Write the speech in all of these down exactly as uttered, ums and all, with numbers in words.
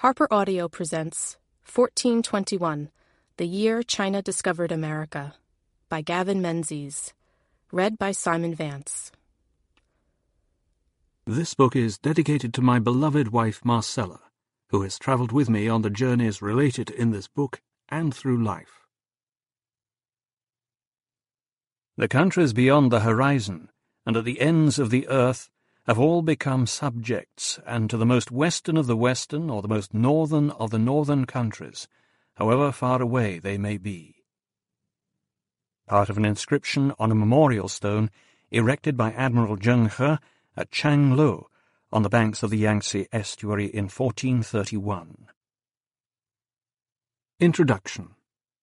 Harper Audio presents fourteen twenty-one, The Year China Discovered America, by Gavin Menzies, read by Simon Vance. This book is dedicated to my beloved wife Marcella, who has travelled with me on the journeys related in this book and through life. The countries beyond the horizon and at the ends of the earth have all become subjects, and to the most western of the western or the most northern of the northern countries, however far away they may be. Part of an inscription on a memorial stone erected by Admiral Zheng He at Changlou on the banks of the Yangtze estuary in fourteen thirty-one. Introduction.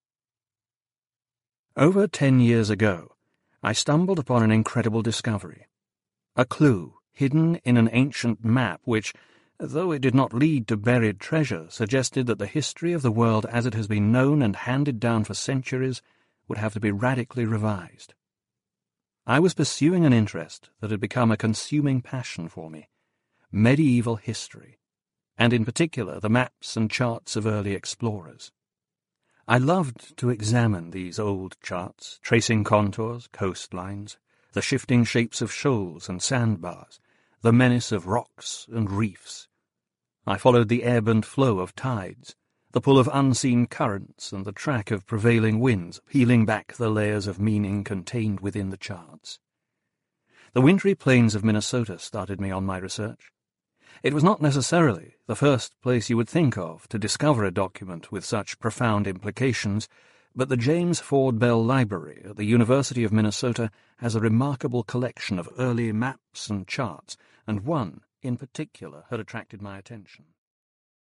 Over ten years ago, I stumbled upon an incredible discovery, a clue hidden in an ancient map which, though it did not lead to buried treasure, suggested that the history of the world as it has been known and handed down for centuries would have to be radically revised. I was pursuing an interest that had become a consuming passion for me, medieval history, and in particular the maps and charts of early explorers. I loved to examine these old charts, tracing contours, coastlines, the shifting shapes of shoals and sandbars, the menace of rocks and reefs. I followed the ebb and flow of tides, the pull of unseen currents and the track of prevailing winds, peeling back the layers of meaning contained within the charts. The wintry plains of Minnesota started me on my research. It was not necessarily the first place you would think of to discover a document with such profound implications, but the James Ford Bell Library at the University of Minnesota has a remarkable collection of early maps and charts, and one, in particular, had attracted my attention.